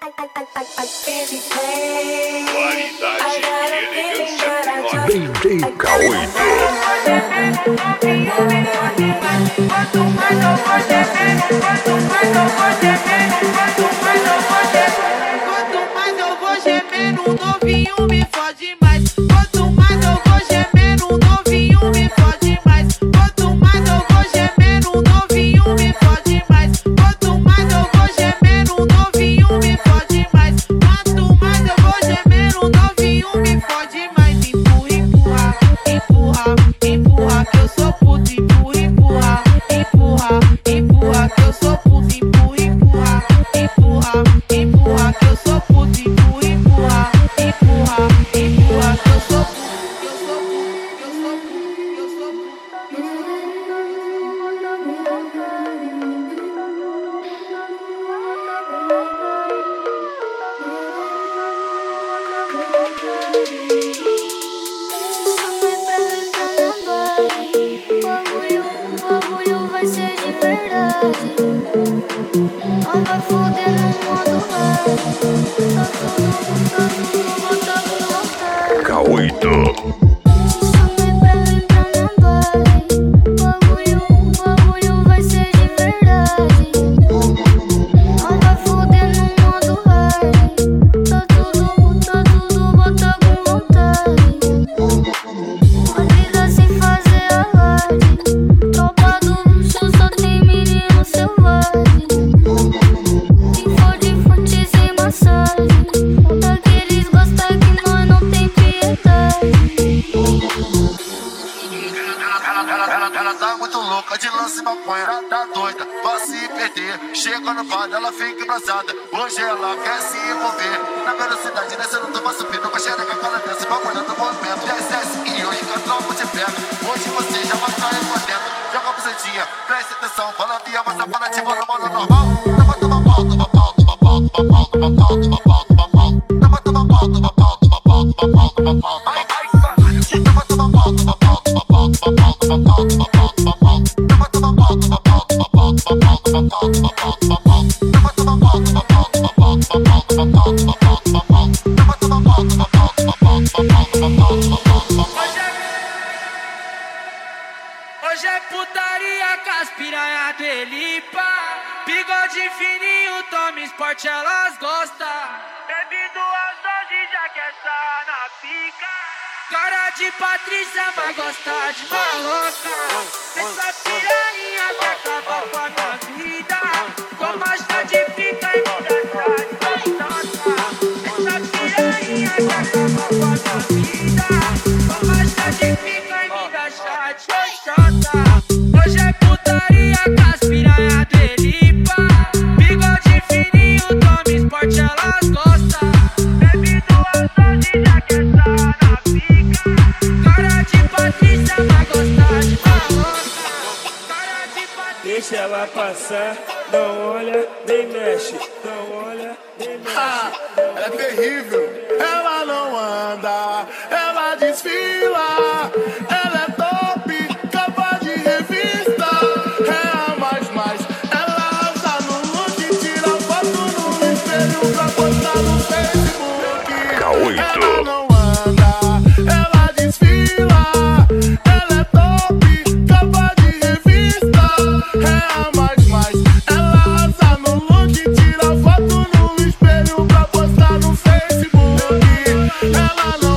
DJ Cauito. Quanto mais eu vou gemendo, quanto mais eu vou gemendo, quanto mais eu vou gemendo, quanto mais eu vou gemendo, o novinho me fode mais. Quanto mais eu vou gemendo, o novinho me fode mais. Quanto mais eu vou gemendo, o novinho me fode mais. Quanto mais eu vou gemendo, o novinho me fode mais. Quanto mais eu vou gemendo, o novinho me fode mais. Empurra, empurra, empurra, empurra, que eu sou puto. Empurra, empurra, empurra, empurra, que eu sou puto. Empurra, empurra, empurra, empurra, que eu sou puto. Empurra, empurra, empurra, empurra, que eu sou puto. Que eu sou puto, que eu sou puto, que eu sou puto. O bagulho vai ser de verdade. Não vai foder no modo leve. Tá tudo botando vontade. Cauito. Chamei pra entrar na vibe. O bagulho vai ser de verdade. Não vai foder no modo leve. Tá tudo botando vontade. A vida sem fazer alarde. Tropa do luxo só tem menino selvagem. Quem for de fonte sem massagem, daqueles gosta que nós não tem piedade. Ela tá muito louca de lance maconha, tá doida pra se perder. Chega no bar, ela fica embrasada. Hoje ela quer se envolver. Na velocidade, descendo, toma subindo com a xereca, ela desce, bagulhando o movimento. Desce e hoje que a tropa te pega. Hoje você já vai cair por dentro. Joga a bucetinha, preste atenção. Fala via, mas a fala tipo no modo normal. Toma pau, toma pau, toma pau, toma pau, toma pau, toma pau, toma pau. Toma pau, toma pau, toma pau, toma pau, toma pau. Ai, ai, toma pau, toma pau, toma pau, toma pau, toma pau, toma pau, toma pau. Toma pau, toma pau, toma pau, toma pau, toma pau, toma pau, toma pau. Toma pau, toma pau, toma pau, toma pau, toma pau, toma pau, toma pau. Toma pau, toma pau, toma pau, toma pau, toma pau, toma pau, toma pau. Hoje é putaria com as piranha do Elipa. Bigode fininho, toma esporte, elas gostam. Bebido às 12 já quer estar na pica. Cara de Patrícia vai gostar de maloca. Essa piranha vai acabar com a minha vida. Com gosta de pica e me dá de gostosa. Essa piranha vai acabar com a minha vida. Com gosta de pica e me dá chá de gostosa. Hoje é putaria com as piranha do Elipa. Bigode fininho, toma esporte, elas gostam. Bebido às 12 já quer estar na pica. Cara de Patrícia vai gostar de maloca. Cara de Patrícia. Deixa ela passar, não olha, nem mexe. Não olha, nem mexe. É terrível. Ela não anda, ela desfila. Ela é top, capa de revista. É a mais. Ela arrasa no look, tira foto no espelho pra postar no Facebook. Cauito. Ela não anda, ela desfila. Ela é top, capa de revista. É a mais. Ela arrasa no look, tira foto no espelho pra postar no Facebook. Ela não